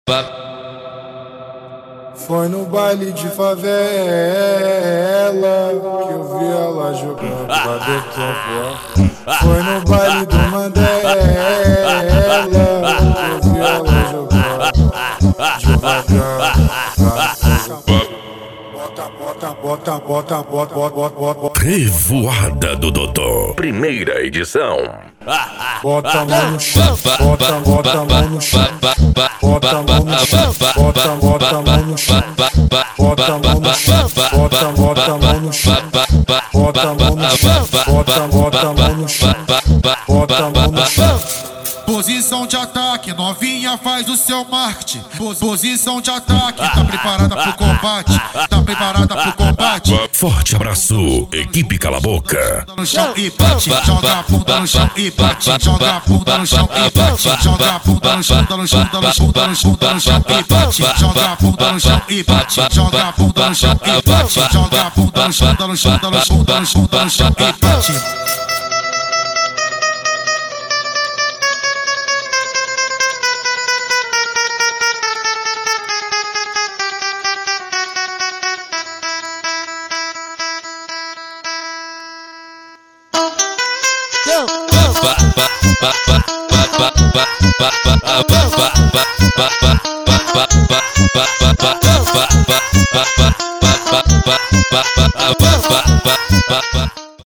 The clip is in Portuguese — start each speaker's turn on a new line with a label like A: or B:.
A: Foi no baile de favela que eu vi ela jogando badetão voar. Foi no baile do Mandela que eu vi ela jogando devagar. Bota.
B: Revoada do Dodô, primeira edição.
A: Bota a mão no chão, bota a mão no chão, bota a mão no chão, bota a mão no chão, bota a mão no chão, bota a mão no chão, bota a mão no chão, bota a mão no chão, bota a mão no chão.
C: Posição de ataque, novinha faz o seu marketing. Posição de ataque, tá preparada pro combate? Tá preparada pro combate?
B: Forte abraço, equipe Cala a Boca.
C: No chão e bate, joga a bunda no chão e bate, joga a bunda no chão e bate, joga a bunda no chão, no chão, no chão, no chão, no chão e bate, joga a bunda no chão e bate, joga a bunda no chão e bate, joga a bunda no chão, no chão, no chão, no chão, no chão e bate.